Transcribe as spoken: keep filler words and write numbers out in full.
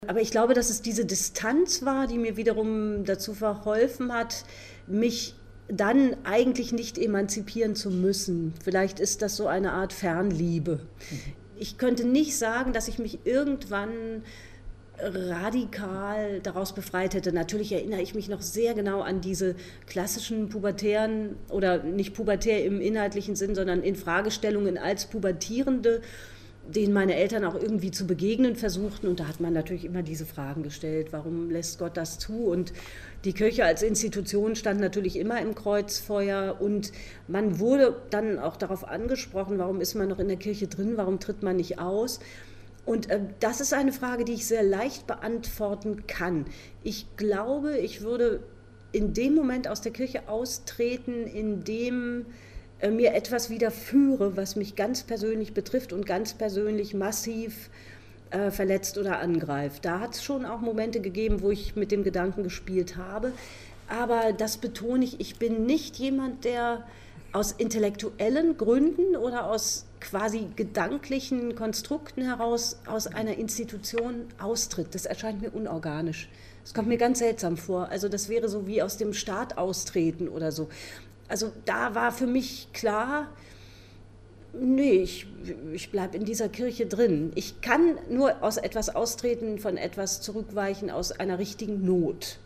Aber ich glaube, dass es diese Distanz war, die mir wiederum dazu verholfen hat, mich dann eigentlich nicht emanzipieren zu müssen. Vielleicht ist das so eine Art Fernliebe. Ich könnte nicht sagen, dass ich mich irgendwann radikal daraus befreit hätte. Natürlich erinnere ich mich noch sehr genau an diese klassischen pubertären, oder nicht pubertär im inhaltlichen Sinn, sondern in Fragestellungen als Pubertierende, denen meine Eltern auch irgendwie zu begegnen versuchten. Und da hat man natürlich immer diese Fragen gestellt, warum lässt Gott das zu? Und die Kirche als Institution stand natürlich immer im Kreuzfeuer und man wurde dann auch darauf angesprochen, warum ist man noch in der Kirche drin, warum tritt man nicht aus? Und äh, das ist eine Frage, die ich sehr leicht beantworten kann. Ich glaube, ich würde in dem Moment aus der Kirche austreten, in dem mir etwas widerführe, was mich ganz persönlich betrifft und ganz persönlich massiv äh, verletzt oder angreift. Da hat es schon auch Momente gegeben, wo ich mit dem Gedanken gespielt habe. Aber das betone ich, ich bin nicht jemand, der aus intellektuellen Gründen oder aus quasi gedanklichen Konstrukten heraus aus einer Institution austritt. Das erscheint mir unorganisch. Das kommt mir ganz seltsam vor. Also das wäre so wie aus dem Staat austreten oder so. Also da war für mich klar, nee, ich, ich bleibe in dieser Kirche drin. Ich kann nur aus etwas austreten, von etwas zurückweichen, aus einer richtigen Not.